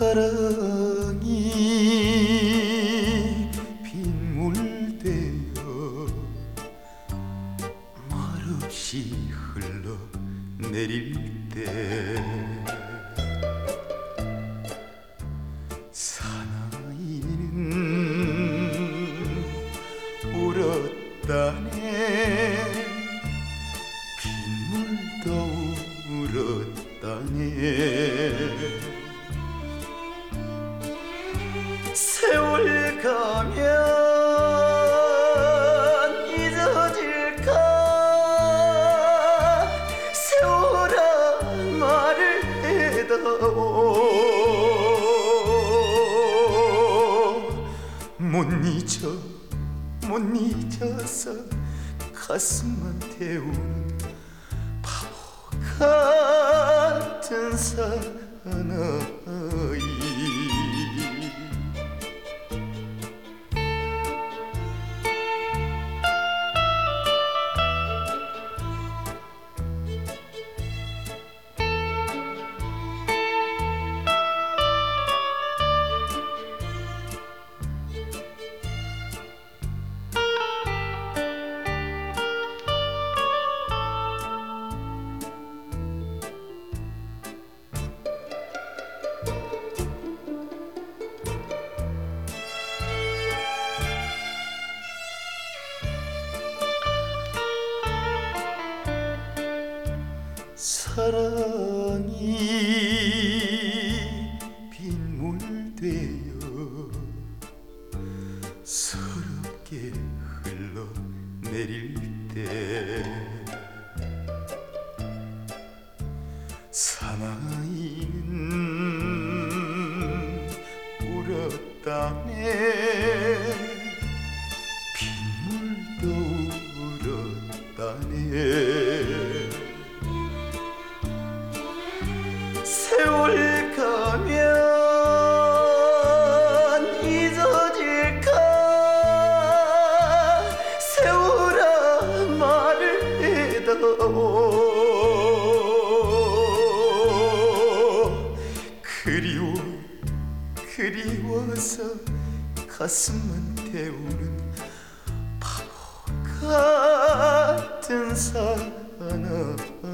사랑이 빗물되어 말없이 흘러내릴 때 사나이는 울었다네. 빗물도 울었다네. 세월 가면 잊어질까. 세월아 말을 해다오. 못 잊어서 가슴만 태우는 바보 같은 사나이. 사랑이 빗물되어 서럽게 흘러내릴 때 사나이는 울었다네. 빗물도 울었다네. 세월 가면 잊어질까. 세월아 말을 해다오. 그리워서 가슴만 태우는 바보 같은 사나이.